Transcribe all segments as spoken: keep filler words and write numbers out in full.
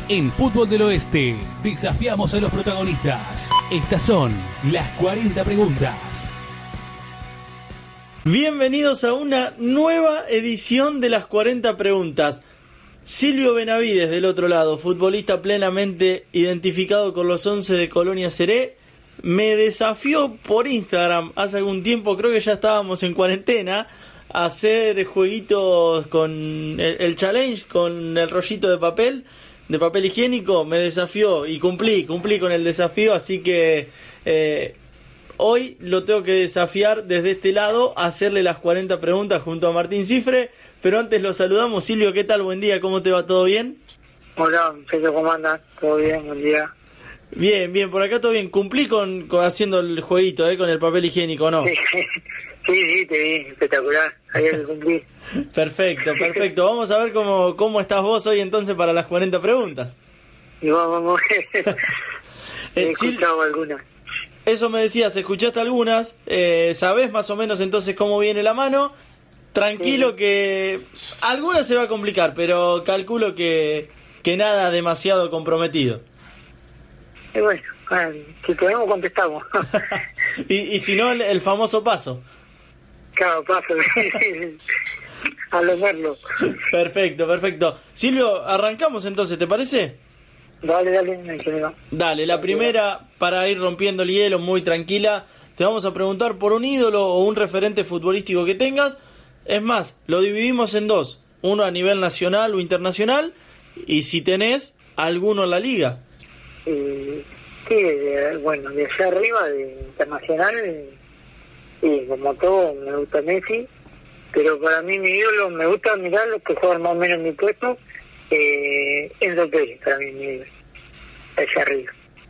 En Fútbol del Oeste, desafiamos a los protagonistas. Estas son las cuarenta preguntas. Bienvenidos a una nueva edición de las cuarenta preguntas. Silvio Benavides del otro lado, futbolista plenamente identificado con los once de Colonia Seré, me desafió por Instagram hace algún tiempo, creo que ya estábamos en cuarentena, a hacer jueguitos con el, el challenge, con el rollito de papel, de papel higiénico. Me desafió y cumplí, cumplí con el desafío, así que eh, hoy lo tengo que desafiar desde este lado, a hacerle las cuarenta preguntas junto a Martín Cifre, pero antes lo saludamos. Silvio, ¿qué tal? Buen día, ¿cómo te va? ¿Todo bien? Hola, Sergio, ¿cómo andas? ¿Todo bien? Buen día. Bien, bien, por acá todo bien. Cumplí con, con haciendo el jueguito, ¿eh? Con el papel higiénico, ¿no? Sí, sí, sí, te vi, espectacular. Había que cumplir. Perfecto, perfecto. Vamos a ver cómo, cómo estás vos hoy entonces para las cuarenta preguntas. Y vamos, vamos. He Eh, escuchado Sil- algunas. Eso me decías, escuchaste algunas, eh, ¿sabés más o menos entonces cómo viene la mano? Tranquilo, Sí. que algunas se va a complicar, pero calculo que, que nada demasiado comprometido. Y bueno, bueno, si podemos contestamos. y, y si no, el, el famoso paso. Claro, paso. A lo verlo. Perfecto, perfecto. Silvio, arrancamos entonces, ¿te parece? Dale, dale, me quedo. Dale, la primera, para ir rompiendo el hielo, muy tranquila, te vamos a preguntar por un ídolo o un referente futbolístico que tengas. Es más, lo dividimos en dos, uno a nivel nacional o internacional, y si tenés alguno en la liga. Eh, sí, de- bueno, de allá arriba, de internacional, eh, sí, como todo, me gusta Messi, pero para mí mi ídolo, me gusta mirar los que juegan más o menos en mi puesto, eh, Enzo Pérez, para mí mi ídolo, allá arriba.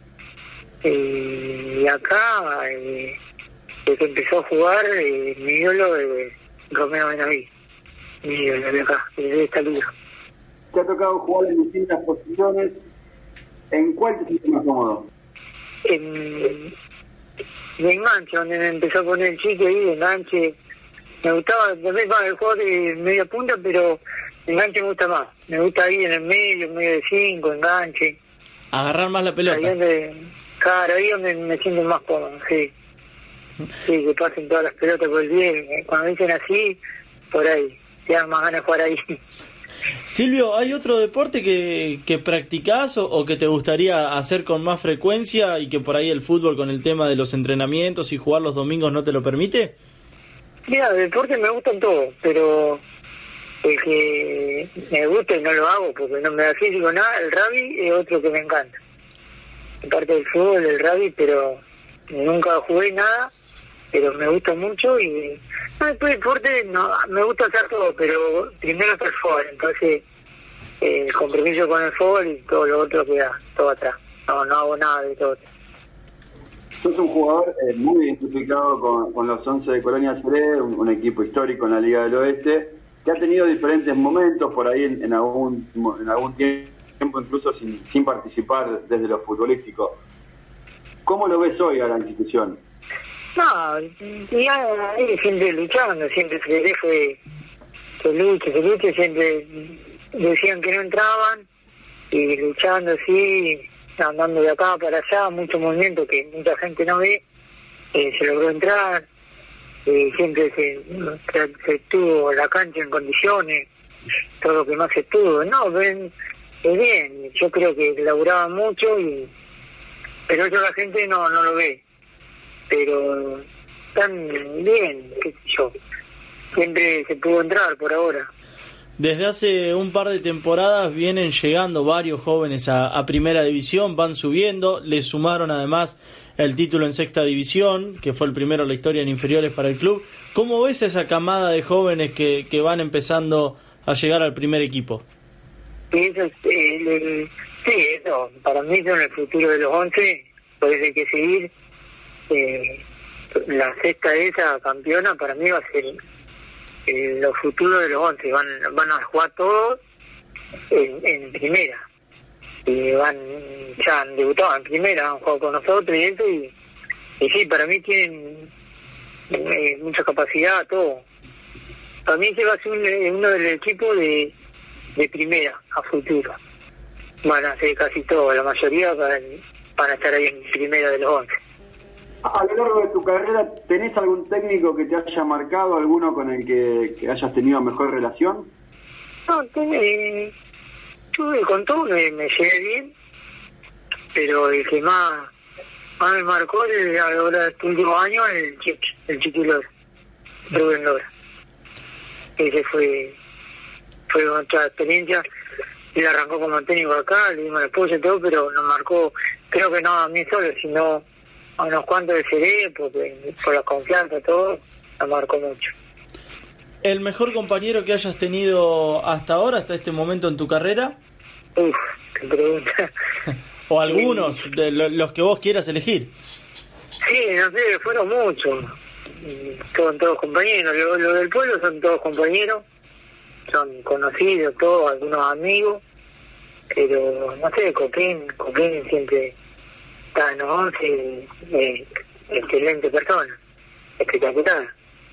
Eh, y acá, eh, desde que empezó a jugar, eh, mi ídolo es Romeo Benavides, mi ídolo de acá, de esta liga. Te ha tocado jugar en distintas posiciones. ¿En cuál te sientes más cómodo? En, de enganche, donde me empezó a poner el chique ahí, de enganche. Me gustaba también más el juego de media punta, pero enganche me gusta más. Me gusta ahí en el medio, en medio de cinco, enganche. Agarrar más la Ahí pelota. donde, claro, ahí donde me siento más cómodo, sí. Sí, que pasen todas las pelotas por el bien. Cuando dicen así, por ahí. Te dan más ganas de jugar ahí. Silvio, ¿hay otro deporte que, que practicás o, o que te gustaría hacer con más frecuencia y que por ahí el fútbol con el tema de los entrenamientos y jugar los domingos no te lo permite? Mira, de deporte me gustan todos, pero el que me gusta y no lo hago porque no me da físico nada, el rugby es otro que me encanta. Aparte del fútbol, el rugby, pero nunca jugué nada, pero me gusta mucho y no, después de deporte no, me gusta hacer todo, pero primero está el fútbol, entonces eh, el compromiso con el fútbol y todo lo otro queda todo atrás. No, no hago nada de todo. Sos un jugador eh, muy identificado con, con los once de Colonia Seré, un, un equipo histórico en la Liga del Oeste, que ha tenido diferentes momentos por ahí en, en, algún, en algún tiempo, incluso sin, sin participar desde lo futbolístico. ¿Cómo lo ves hoy a la institución? No, ya ahí siempre luchando, siempre se le fue que luche, que luche, siempre decían que no entraban y luchando así, andando de acá para allá, mucho movimiento que mucha gente no ve, eh, se logró entrar, eh, siempre se, se, se estuvo la cancha en condiciones, todo lo que más se estuvo, no, ven, es bien, yo creo que laburaban mucho, y pero eso la gente no, no lo ve. Pero están bien, qué sé yo, siempre se pudo entrar por ahora. Desde hace un par de temporadas vienen llegando varios jóvenes a, a primera división, van subiendo, le sumaron además el título en sexta división, que fue el primero en la historia en inferiores para el club. ¿Cómo ves esa camada de jóvenes que, que van empezando a llegar al primer equipo? Sí, eso es, eh, el, el, sí, eso, para mí son el futuro de los once, por eso hay que seguir. Eh, la sexta esa campeona para mí va a ser eh, los futuros de los once, van van a jugar todos en, en primera, y van ya han debutado en primera, han jugado con nosotros y eso, y, y sí, para mí tienen eh, mucha capacidad, todo. Para mí se va a ser un, uno del equipo de, de primera a futuro. van a ser casi todos, la mayoría van, van a estar ahí en primero de los once. A lo largo de tu carrera, ¿tenés algún técnico que te haya marcado, alguno con el que, que hayas tenido mejor relación? No, tuve, tuve con todo, me, me llevé bien, pero el que más, más me marcó el, ahora este último año, el Chiqui, el Chiqui Lora, Rubén Lora. Ese fue, fue otra experiencia. Él arrancó como técnico acá, le dimos el apoyo y todo, pero nos marcó, creo que no a mí solo, sino a unos cuantos de Seré, porque por la confianza, todo, nos marcó mucho. ¿El mejor compañero que hayas tenido hasta ahora, hasta este momento en tu carrera? Uf, qué pregunta. O algunos, de los que vos quieras elegir. Sí, no sé, fueron muchos. Son todos compañeros. Los lo del pueblo son todos compañeros. Son conocidos, todos, algunos amigos. Pero, no sé, Coquín, Coquín siempre está en los once. Eh, excelente persona. Espectacular.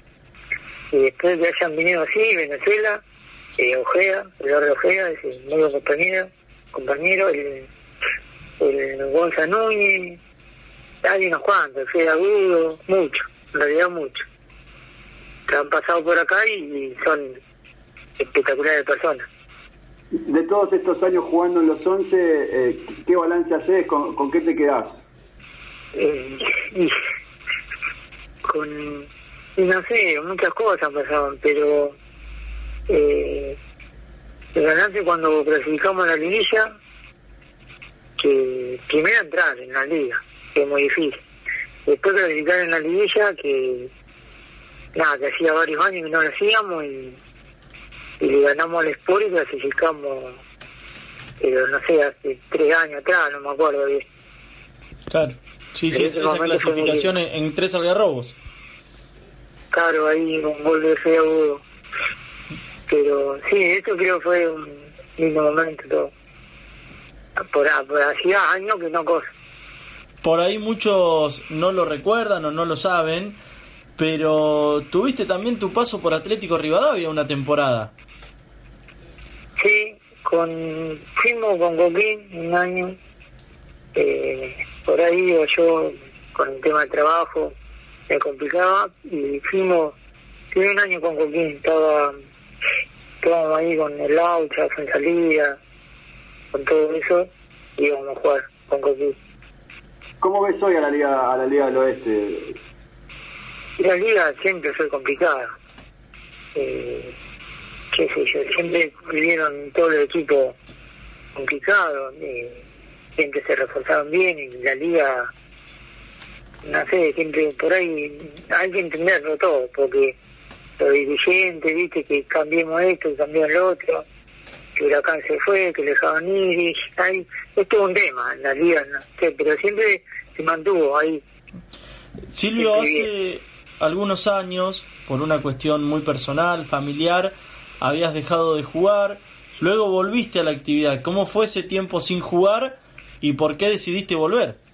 Y después que hayan venido así, Venezuela, eh, Ojeda, Eduardo Ojeda, es un muy buen compañero, compañero, el, el Gonza Núñez, hay unos cuantos, Fede Agudo, mucho, en realidad mucho. Que han pasado por acá y, y son espectaculares personas. De todos estos años jugando en los once, eh, ¿qué balance haces? ¿Con, con qué te quedás? Eh, y, con... Y no sé, muchas cosas pasaron, pero eh, el balance cuando clasificamos a la liguilla, que primero entrar en la liga, que es muy difícil. Después clasificar en la liguilla, que nada, que hacía varios años que no lo hacíamos, y, y le ganamos al Sport y clasificamos, pero no sé, hace tres años atrás, no me acuerdo bien. Claro, sí, sí, esa clasificación en, en tres algarrobos. Claro, ahí un gol de Fede Agudo. Pero sí, esto creo que fue un lindo momento todo. Por, por hacía años que no cosa. Por ahí muchos no lo recuerdan o no lo saben, pero tuviste también tu paso por Atlético Rivadavia una temporada. Sí, con fuimos con Coquín un año. Eh, por ahí iba yo con el tema de trabajo. Me complicaba y fuimos, tuve un año con Coquín, estaba, estábamos ahí con el Laucha, en salida, con todo eso, y íbamos a jugar con Coquín. ¿Cómo ves hoy a la Liga, a la Liga del Oeste? La Liga siempre fue complicada, eh, qué sé yo, siempre vivieron todos los equipos complicados, eh, siempre se reforzaron bien y la Liga... No sé, siempre por ahí hay que entenderlo todo, porque los dirigentes, viste, que cambiemos esto, que cambiemos lo otro, que Huracán se fue, que le dejaban ir, y hay, esto es un tema en la liga, no sé, pero siempre se mantuvo ahí. Silvio, hace algunos años, por una cuestión muy personal, familiar, habías dejado de jugar, luego volviste a la actividad. ¿Cómo fue ese tiempo sin jugar y por qué decidiste volver?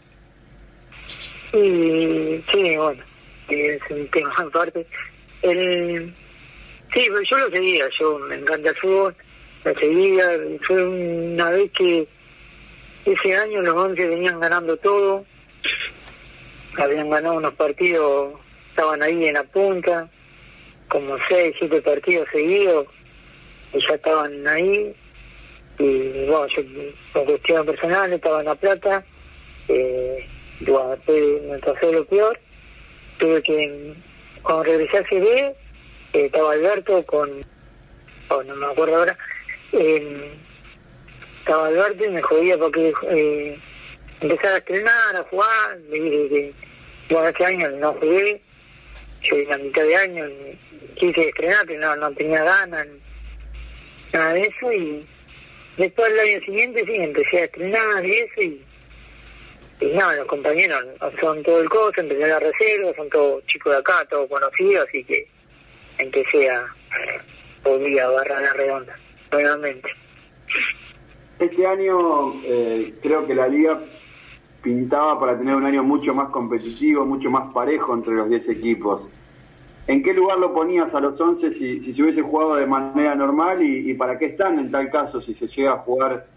Y sí, bueno, es un tema aparte. El, sí, pero yo lo seguía, yo me encanta el fútbol, lo seguía, fue una vez que ese año los once venían ganando todo, habían ganado unos partidos, estaban ahí en la punta, como seis, siete partidos seguidos, y ya estaban ahí, y bueno, yo por cuestiones personales estaba en La Plata, eh, bueno, después me pasó lo peor, tuve que, cuando regresé a C B, eh, estaba Alberto con, oh, no me acuerdo ahora, eh, estaba Alberto y me jodía porque eh, empezara a estrenar, a jugar, le dije que, bueno, este año no jugué, yo en la mitad de año quise estrenar, pero no, no tenía ganas, nada de eso, y después el año siguiente sí, empecé a estrenar y eso, y Y no, los compañeros son todo el coso, empecé a la reserva, son todos chicos de acá, todos conocidos, así que empecé a volver a barrar la redonda, nuevamente. Este año eh, creo que la Liga pintaba para tener un año mucho más competitivo, mucho más parejo entre los diez equipos. ¿En qué lugar lo ponías a los once si, si se hubiese jugado de manera normal y, y para qué están en tal caso si se llega a jugar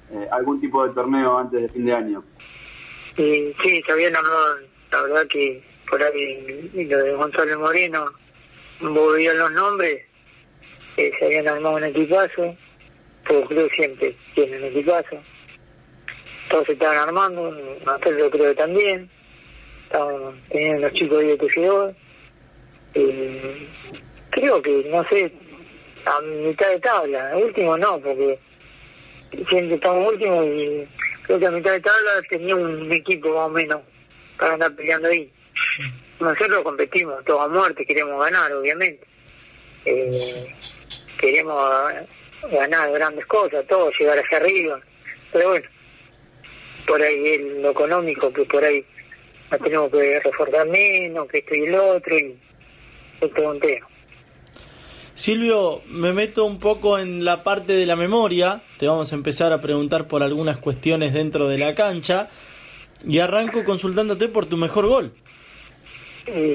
eh, algún tipo de torneo antes de fin de año. Y sí, se habían armado, la verdad que por ahí lo de Gonzalo Moreno, vos veías los nombres, eh, se habían armado un equipazo, todo club siempre tiene un equipazo, todos se estaban armando, nosotros yo creo que también, estaban teniendo los chicos de tejedor, eh, creo que, no sé, a mitad de tabla, último no, porque siempre estamos últimos y creo que a mitad de tabla tenía un equipo más o menos para andar peleando ahí. Nosotros competimos todos a muerte, queremos ganar, obviamente. Eh, queremos ganar grandes cosas, todo, llegar hacia arriba. Pero bueno, por ahí es lo económico, que por ahí nos tenemos que reforzar menos, que esto y el otro, y esto es un tema. Silvio, me meto un poco en la parte de la memoria, te vamos a empezar a preguntar por algunas cuestiones dentro de la cancha y arranco consultándote por tu mejor gol. Eh,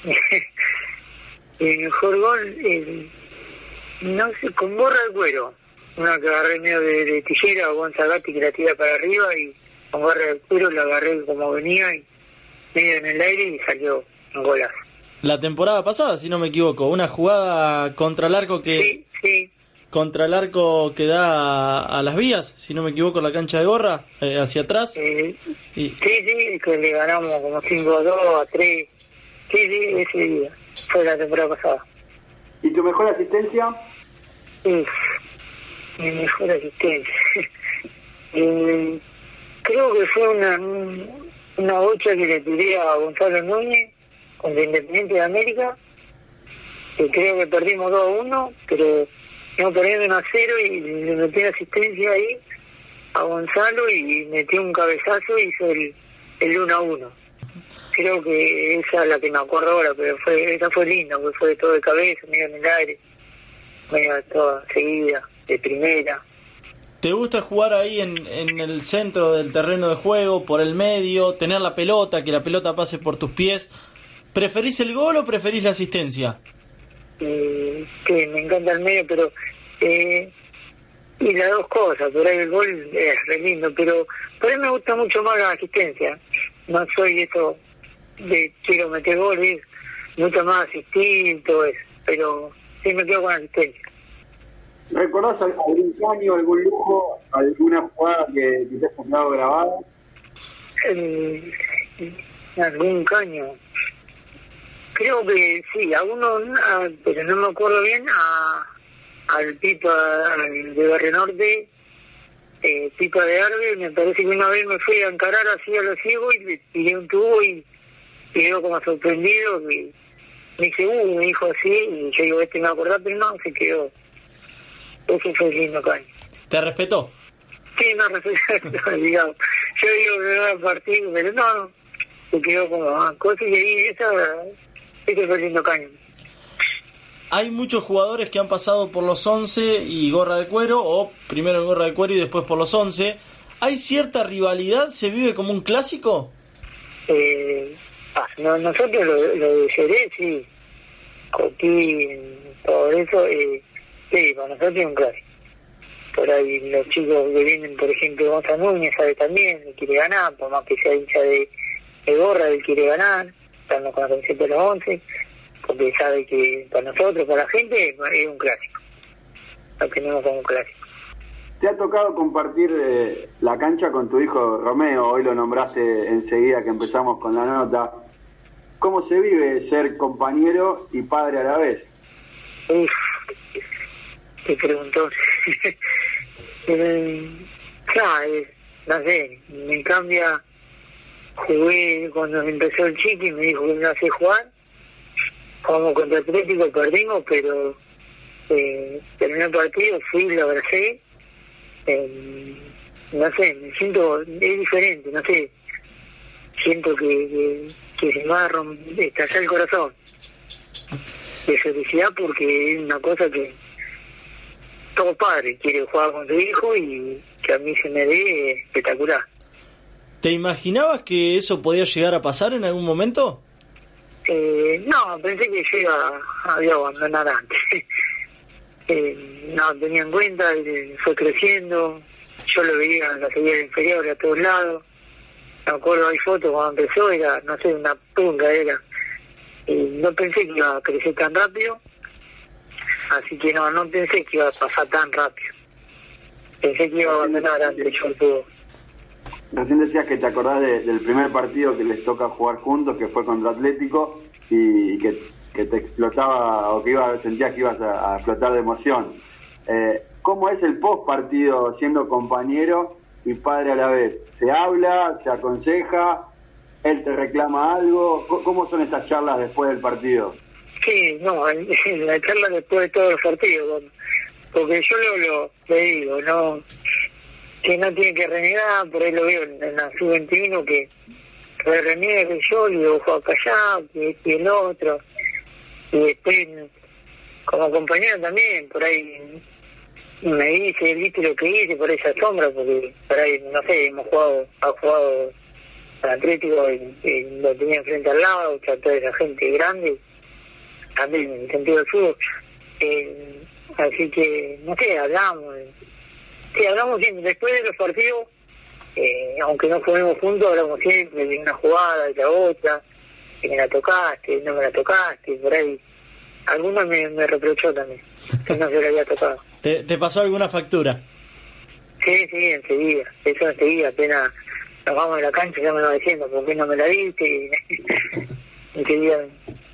el mejor gol, eh, no sé, con borra de cuero, una que agarré medio de, de tijera o Gonzagati que la tira para arriba y con borra de cuero la agarré como venía y medio en el aire y salió un golazo. La temporada pasada, si no me equivoco, una jugada contra el arco que sí, sí. contra el arco que da a, a las vías, si no me equivoco, la cancha de Gorra, eh, hacia atrás. Eh, y... Sí, sí, que le ganamos como cinco a dos, a tres. Sí, sí, ese día. Fue la temporada pasada. ¿Y tu mejor asistencia? Uf, mi mejor asistencia. eh, creo que fue una, una bocha que le tiré a Gonzalo Núñez contra Independiente de América, que creo que perdimos dos a uno, pero íbamos perdiendo uno a cero y le metí asistencia ahí a Gonzalo y metió un cabezazo y hizo el, el uno a uno. Creo que esa es la que me acuerdo ahora, pero fue esa fue linda, porque fue todo de cabeza, medio en el aire, medio toda seguida, de primera. ¿Te gusta jugar ahí en, en el centro del terreno de juego, por el medio, tener la pelota, que la pelota pase por tus pies? ¿Preferís el gol o preferís la asistencia? Eh, que me encanta el medio, pero eh, y las dos cosas, por ahí el gol es re lindo, pero por ahí me gusta mucho más la asistencia. No soy eso de quiero meter goles, mucho más asistir, todo eso, pero sí me quedo con la asistencia. ¿Recordás algún caño, algún lujo, alguna jugada que, que te has quedado grabada? Eh, algún caño. Creo que sí, a uno, a, pero no me acuerdo bien, a al Pipa al de Barrio Norte, eh, Pipa de Arbe, me parece que una vez me fui a encarar así a los ciegos y le tiré un tubo y quedó como sorprendido, y me dice, uh, me dijo así, y yo digo, este me va a acordar, pero no, se quedó. Ese fue el lindo caño. ¿Te respetó? Sí, no, respetó, digamos. Yo digo que no era partido, pero no, se quedó como ah, cosa y ahí esa... Ese fue el lindo caño. Hay muchos jugadores que han pasado por los once y gorra de cuero, o primero en gorra de cuero y después por los once. ¿Hay cierta rivalidad? ¿Se vive como un clásico? Eh, ah, no, nosotros lo, lo de Seré, sí. Coquín, todo eso, eh, sí, para nosotros es un clásico. Por ahí los chicos que vienen, por ejemplo, Gonzalo Núñez sabe también, le quiere ganar, por más que sea hincha de, de gorra, él quiere ganar. Estando con la camiseta de los once, porque sabe que para nosotros, para la gente, es un clásico. Lo tenemos como un clásico. ¿Te ha tocado compartir eh, la cancha con tu hijo Romeo? Hoy lo nombraste enseguida que empezamos con la nota. ¿Cómo se vive ser compañero y padre a la vez? Uf, te preguntó. eh, claro, no sé, me cambia. Jugué cuando empezó el Chiqui, me dijo que me hace jugar. Jugamos contra Atlético, perdimos, pero eh, terminó el partido, fui, lo abracé. Eh, no sé, me siento, es diferente, no sé. Siento que, que, que se me va a romper, estallar el corazón. De felicidad, porque es una cosa que todo padre quiere jugar con su hijo y que a mí se me dé espectacular. ¿Te imaginabas que eso podía llegar a pasar en algún momento? Eh, no, pensé que yo iba a, a abandonar antes. eh, no, tenía en cuenta, eh, fue creciendo, yo lo veía en la serie inferior a todos lados. Me acuerdo, hay fotos cuando empezó, era, no sé, una punga era. Y no pensé que iba a crecer tan rápido, así que no, no pensé que iba a pasar tan rápido. Pensé que iba a abandonar antes yo el fútbol. Recién decías que te acordás de, del primer partido que les toca jugar juntos, que fue contra Atlético, y, y que, que te explotaba, o que iba, sentías que ibas a, a explotar de emoción. Eh, ¿Cómo es el post partido siendo compañero y padre a la vez? ¿Se habla? ¿Se aconseja? ¿Él te reclama algo? ¿Cómo son esas charlas después del partido? Sí, no, en, en la charla después de todos los partidos, porque yo lo, lo le digo, no, que no tiene que renegar, por ahí lo veo en, en la sub veintiuno que, que reniega que yo, le digo, juego acá allá, que, que el otro, y después, como compañero también, por ahí me dice, viste lo que hice por esa sombra, porque por ahí, no sé, hemos jugado, ha jugado al Atlético y, y lo tenía enfrente al lado, o sea, toda esa gente grande, también en el sentido del fútbol. Eh, así que, no sé, hablamos, sí, hablamos siempre, después de los partidos, eh, aunque no juguemos juntos, hablamos siempre de una jugada, de la otra, que me la tocaste, no me la tocaste, por ahí. Algunos me, me reprochó también, que no se la había tocado. ¿Te, ¿Te pasó alguna factura? Sí, sí, enseguida, eso enseguida, apenas nos vamos de la cancha ya me va diciendo, ¿por qué no me la diste? Enseguida.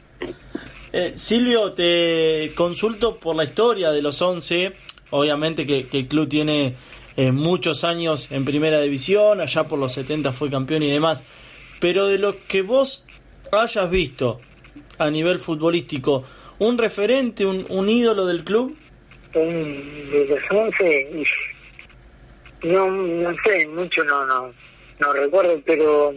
Eh, Silvio, te consulto por la historia de los once, obviamente que, que el club tiene eh, muchos años en primera división, allá por los setenta fue campeón y demás, pero de lo que vos hayas visto a nivel futbolístico, ¿un referente, un, un ídolo del club? Un, de los once, no, no sé, mucho no, no, no recuerdo, pero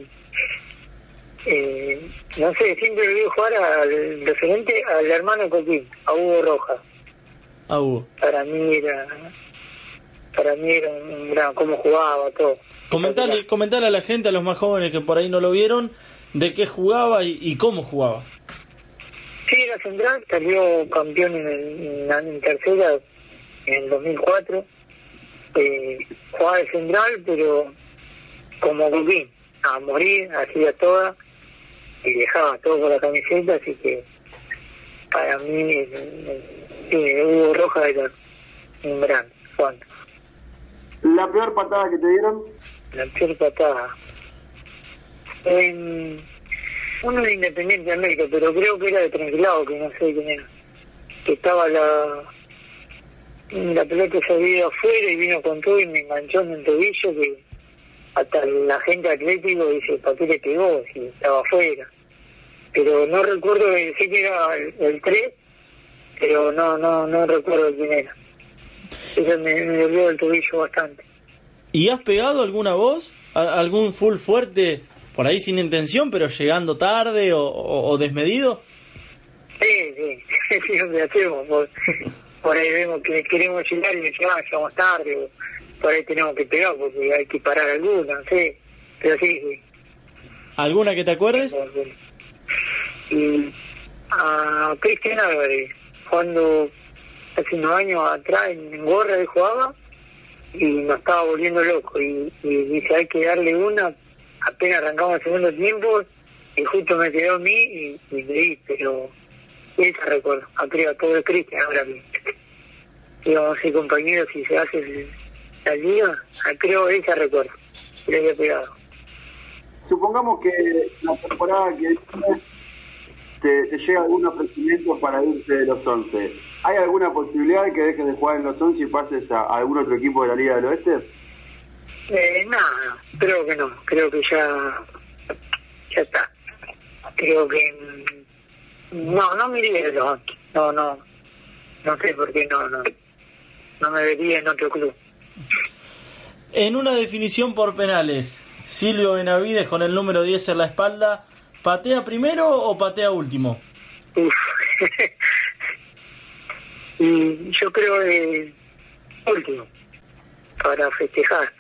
eh, no sé, siempre le vi jugar al referente, al hermano Coquín, a Hugo Rojas. A Hugo. Para mí era, para mí era un gran, cómo jugaba, todo. Comentale, comentale a la gente, a los más jóvenes que por ahí no lo vieron, de qué jugaba y, y cómo jugaba. Sí, era central, salió campeón en, el, en, en tercera en el dos mil cuatro. Eh, jugaba de central, pero como Coquín, a morir, hacía toda y dejaba todo por la camiseta, así que para mí sí, Hugo Rojas era un gran Juan. ¿La peor patada que te dieron? La peor patada. En uno de Independiente de América, pero creo que era de Tranquilado, que no sé quién era. Que estaba la la pelota se había ido afuera y vino con todo y me enganchó en el tobillo, que hasta la gente atlético dice, ¿para qué le pegó? Si estaba afuera. Pero no recuerdo, sé que era el, el tres, pero no no no recuerdo quién era. Eso me, me dolió el tobillo bastante. ¿Y has pegado alguna voz? ¿Algún full fuerte, por ahí sin intención, pero llegando tarde o, o, o desmedido? Sí, sí, sí, lo hacemos. Por, por ahí vemos que queremos llegar y me llevamos, llegamos tarde, o por ahí tenemos que pegar porque hay que parar alguna, no sé. Pero sí, sí. ¿Alguna que te acuerdes? Y a Cristian Álvarez, cuando hace unos años atrás en Gorra él jugaba y nos estaba volviendo loco y, y dice hay que darle una, apenas arrancamos el segundo tiempo y justo me quedó a mí y, y le di, pero esa recuerdo, creo todo el Cristian ahora que íbamos a ser compañeros y se hace el, la liga, creo esa recuerdo, le había pegado. Supongamos que la temporada que viene te, te llega algún ofrecimiento para irse de los once. ¿Hay alguna posibilidad de que dejes de jugar en los once y pases a, a algún otro equipo de la Liga del Oeste? Eh, nada, creo que no, creo que ya ya está. Creo que no, no me iría de los once, no, no, no sé por qué no, no, no me vería en otro club. En una definición por penales, Silvio Benavides con el número diez en la espalda, ¿patea primero o patea último? Uf. Y yo creo de último, para festejar.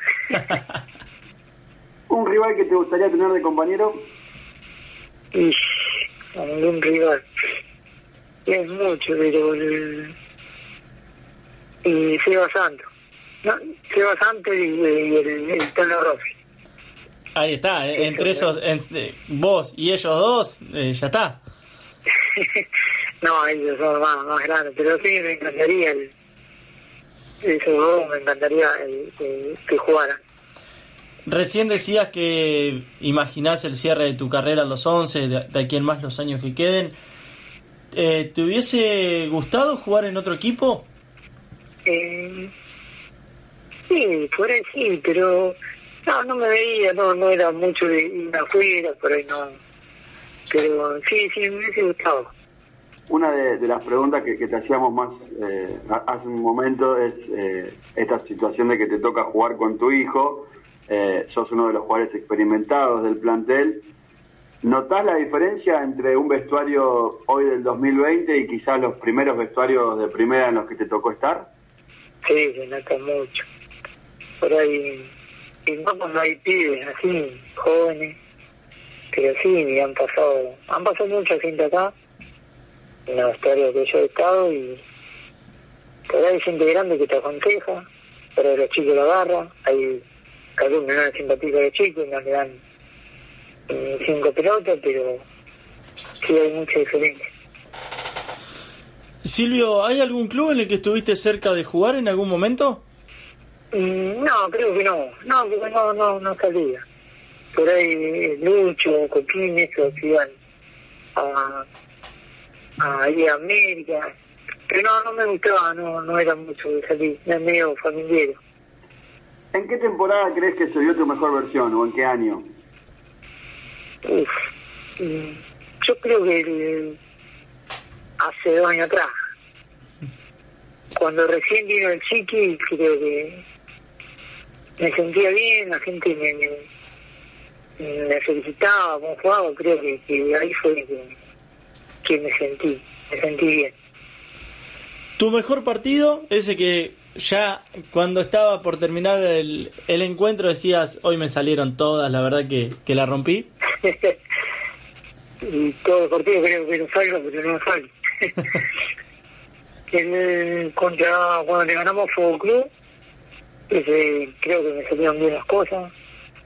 ¿Un rival que te gustaría tener de compañero? Y algún rival. Es mucho, pero el... y Seba Santos. no, Seba Santos y, y el, el Tono Rossi. Ahí está, eh, entre esos, entre vos y ellos dos, eh, ya está. No, ellos son más, más grandes, pero sí me encantaría el, esos dos, me encantaría el, el, que jugaran. Recién decías que imaginás el cierre de tu carrera a los once, de, de aquí en más los años que queden. Eh, ¿Te hubiese gustado jugar en otro equipo? Eh, sí, por ahí sí, pero no, no me veía, no, no era mucho de ir afuera, por ahí no. Pero sí, sí, me hubiese gustado. Una de, de las preguntas que, que te hacíamos más eh, hace un momento es eh, esta situación de que te toca jugar con tu hijo. Eh, sos uno de los jugadores experimentados del plantel. ¿Notás la diferencia entre un vestuario hoy del dos mil veinte y quizás los primeros vestuarios de primera en los que te tocó estar? Sí, se nota mucho. Por ahí, y no cuando hay pibes así, jóvenes, pero sí, han pasado, han pasado mucha gente acá, en los vestuarios que yo he estado, y por ahí hay gente grande que te aconseja, pero los chicos lo agarran, hay alumnos no les simpatiza a los chicos, no le dan eh, cinco pelotas, pero sí hay mucha diferencia. Silvio, ¿hay algún club en el que estuviste cerca de jugar en algún momento? Mm, no, creo que no, no, porque no, no, no salía. Por ahí Lucho, Coquín, esos iban a, a ir a América, pero no, no me gustaba, no, no era mucho de salir, era medio familiar. ¿En qué temporada crees que se vio tu mejor versión o en qué año? Uf, mm, yo creo que el, hace dos años atrás, cuando recién vino el Chiqui, creo que me sentía bien, la gente me, me, me felicitaba, cómo jugaba, creo que, que ahí fue que, que me sentí, me sentí bien. ¿Tu mejor partido? Ese que ya cuando estaba por terminar el, el encuentro decías, hoy me salieron todas, la verdad que, que la rompí. Y todo el partido creo que no salga, pero no sale. El, contra, cuando le ganamos a Fútbol Club, ese, creo que me salieron bien las cosas.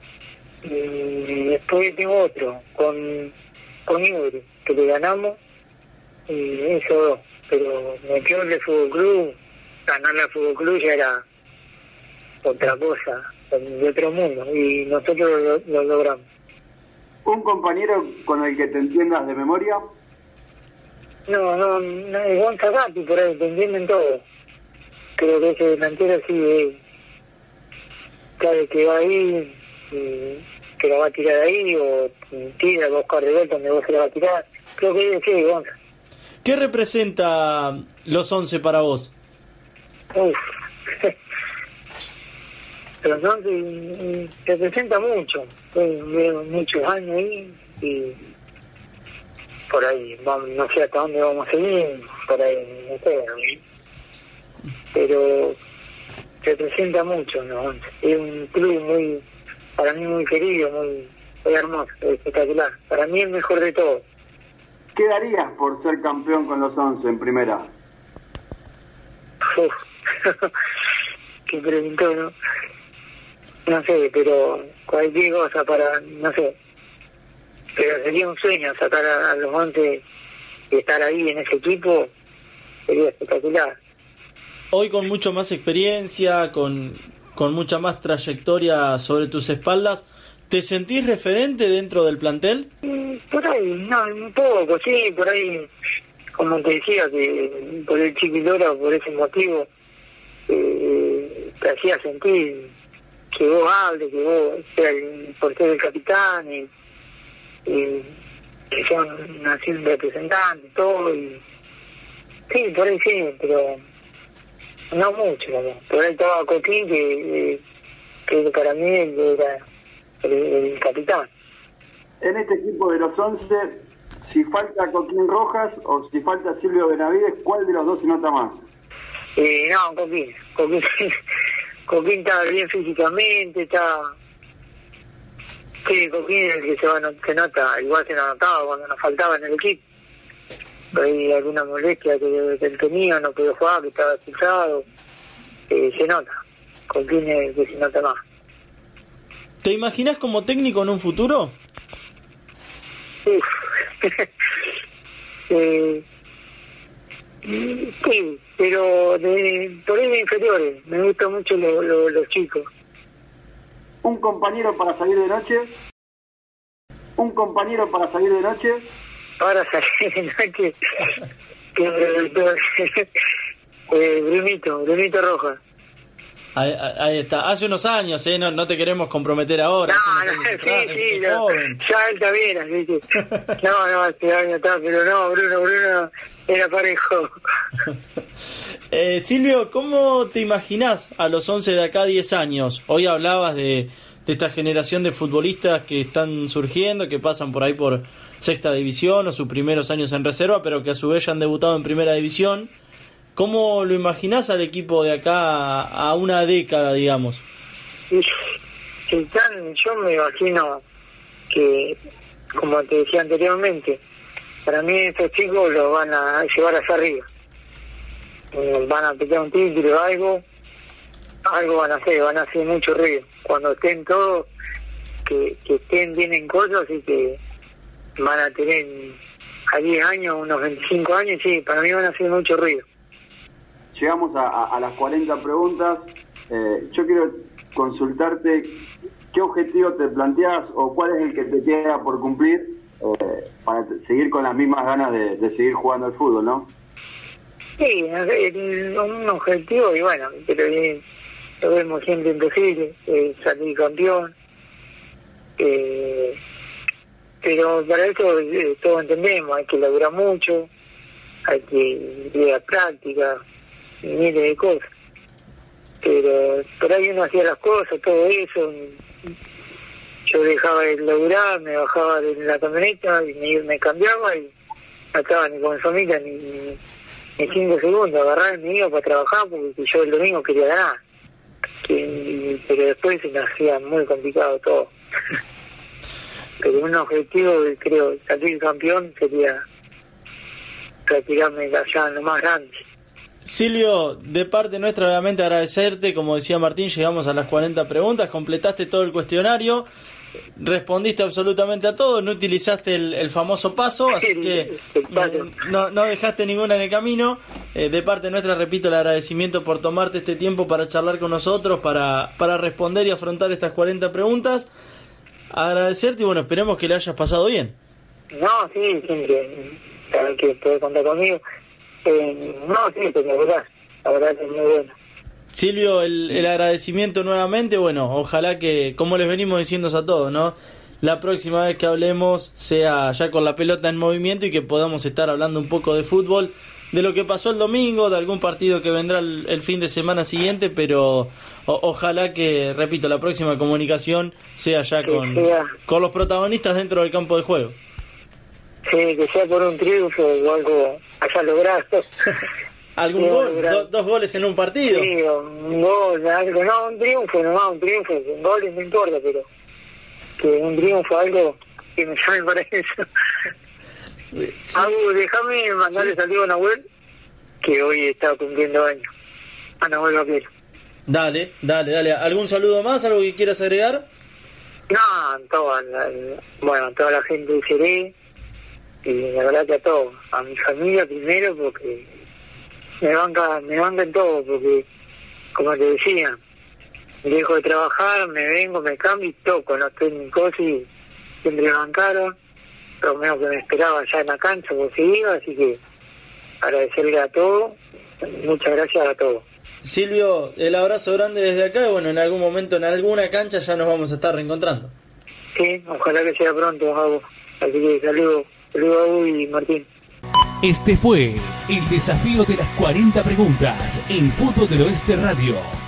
Y después tengo otro, con, con Ibri, que le ganamos, y eso dos. Pero me quedo en el Fútbol Club, ganarle al Fútbol Club ya era otra cosa, de otro mundo, y nosotros lo, lo logramos. ¿Un compañero con el que te entiendas de memoria? No, no, no es Gonza Gatti, por ahí, te entienden todo. Creo que ese delantero sí, eh, sabe que va ahí, y que lo va a tirar ahí, o tira, va a buscar de vuelta donde vos se la va a tirar. Creo que sí, Gonza. ¿Qué representa los once para vos? Uf. Los once representa mucho. Llevo muchos años ahí y por ahí, vamos, no sé hasta dónde vamos a seguir, por ahí, no sé, ¿no? Pero representa mucho, ¿no? Es un club muy, para mí muy querido, muy, muy hermoso, espectacular. Para mí el mejor de todos. ¿Qué darías por ser campeón con los once en primera? Uf. Qué preguntó, ¿no? No sé, pero cualquier cosa para, no sé. Pero sería un sueño sacar a, a los once y estar ahí en ese equipo, sería espectacular. Hoy con mucho más experiencia, con, con mucha más trayectoria sobre tus espaldas, ¿te sentís referente dentro del plantel? Por ahí, no, un poco, sí, por ahí, como te decía, que por el Chiquilora, por ese motivo, eh, te hacía sentir que vos hables, que vos seas el, por ser el capitán, y, y que son así un representante, todo, y sí, por ahí sí, pero no mucho, ¿no? Por ahí estaba Coquín, que, eh, que para mí él era el, el capitán. En este equipo de los once, si falta Coquín Rojas o si falta Silvio Benavides, ¿cuál de los dos se nota más? Eh, no, Coquín. Coquín, Coquín está bien físicamente, está... Sí, Coquín es el que se, va, se nota, igual se notaba cuando nos faltaba en el equipo. Hay alguna molestia que, que él tenía, no pudo jugar, que estaba expulsado, eh, se nota. contiene que se nota más. ¿Te imaginas como técnico en un futuro? Uf. eh, sí, pero de, por ahí de inferiores, me gustan mucho lo, lo, los chicos. ¿Un compañero para salir de noche? ¿Un compañero para salir de noche? Para salir de noche, que eh, Brunito, Brunito Roja. Ahí, ahí está, hace unos años, ¿eh? no, no te queremos comprometer ahora. No, no, sí, atrás, sí, no, ya él también, así que, no, no, este año está, pero no, Bruno, Bruno era parejo. eh, Silvio, ¿cómo te imaginás a los once de acá diez años? Hoy hablabas de, de esta generación de futbolistas que están surgiendo, que pasan por ahí por sexta división o sus primeros años en reserva, pero que a su vez ya han debutado en primera división. ¿Cómo lo imaginás al equipo de acá a una década, digamos? Están, yo me imagino que, como te decía anteriormente, para mí estos chicos los van a llevar hacia arriba. Eh, van a pelear un título o algo, algo van a hacer, van a hacer mucho ruido. Cuando estén todos, que, que estén bien en cosas y que van a tener a diez años, unos veinticinco años, sí, para mí van a hacer mucho ruido. Llegamos a, a, a las cuarenta preguntas. Eh, yo quiero consultarte qué objetivo te planteas o cuál es el que te queda por cumplir eh, para t- seguir con las mismas ganas de, de seguir jugando al fútbol, ¿no? Sí, un objetivo y bueno, pero eh, lo vemos siempre imposible, eh, salir campeón. Eh, pero para eso eh, todos entendemos, hay que laburar mucho, hay que ir a práctica, miles de cosas, pero por ahí uno hacía las cosas, todo eso, yo dejaba de laburar, me bajaba de la camioneta y me, me cambiaba y no estaba ni con mi familia ni, ni, ni cinco segundos, agarraba y me iba para trabajar porque yo el domingo quería ganar, que, pero después se me hacía muy complicado todo. Pero un objetivo, creo, salir campeón sería retirarme allá en lo más grande. Silvio, de parte nuestra obviamente agradecerte, como decía Martín, llegamos a las cuarenta preguntas, completaste todo el cuestionario, respondiste absolutamente a todo, no utilizaste el, el famoso paso, así que eh, no, no dejaste ninguna en el camino. Eh, de parte nuestra, repito, el agradecimiento por tomarte este tiempo para charlar con nosotros, para, para responder y afrontar estas cuarenta preguntas. Agradecerte y bueno, esperemos que le hayas pasado bien. No, sí, siempre, sabes que puedes contar conmigo. Eh, no, sí, pero la verdad, la verdad que es muy bueno. Silvio, el, el agradecimiento nuevamente, bueno, ojalá que, como les venimos diciendo a todos, ¿no? La próxima vez que hablemos sea ya con la pelota en movimiento y que podamos estar hablando un poco de fútbol, de lo que pasó el domingo, de algún partido que vendrá el, el fin de semana siguiente, pero o, ojalá que, repito, la próxima comunicación sea ya que con, sea, con los protagonistas dentro del campo de juego. Sí, que sea por un triunfo o algo allá logrado. ¿Algún sí, gol? Do, ¿Dos goles en un partido? Sí, un gol, algo, no, un triunfo nomás, un triunfo, un gol no importa, pero que un triunfo, algo que me llame para eso. Sí. Agu, déjame mandarle sí. saludo a Nahuel, que hoy está cumpliendo años. A Nahuel Vaquero. Dale, dale, dale. ¿Algún saludo más? ¿Algo que quieras agregar? No, toda la, bueno, toda la gente de Seré, y la verdad que a todos, a mi familia primero, porque me banca, me banca en todo, porque como te decía, dejo de trabajar, me vengo, me cambio y toco, no estoy en cosa y siempre me bancaron, Romeo que me esperaba allá en la cancha, por si iba, así que agradecerle a todos, muchas gracias a todos. Silvio, el abrazo grande desde acá y bueno, en algún momento, en alguna cancha ya nos vamos a estar reencontrando. Sí, ojalá que sea pronto, Agu. Así que saludos, saludos a Agu y Martín. Este fue el desafío de las cuarenta preguntas en Fútbol del Oeste Radio.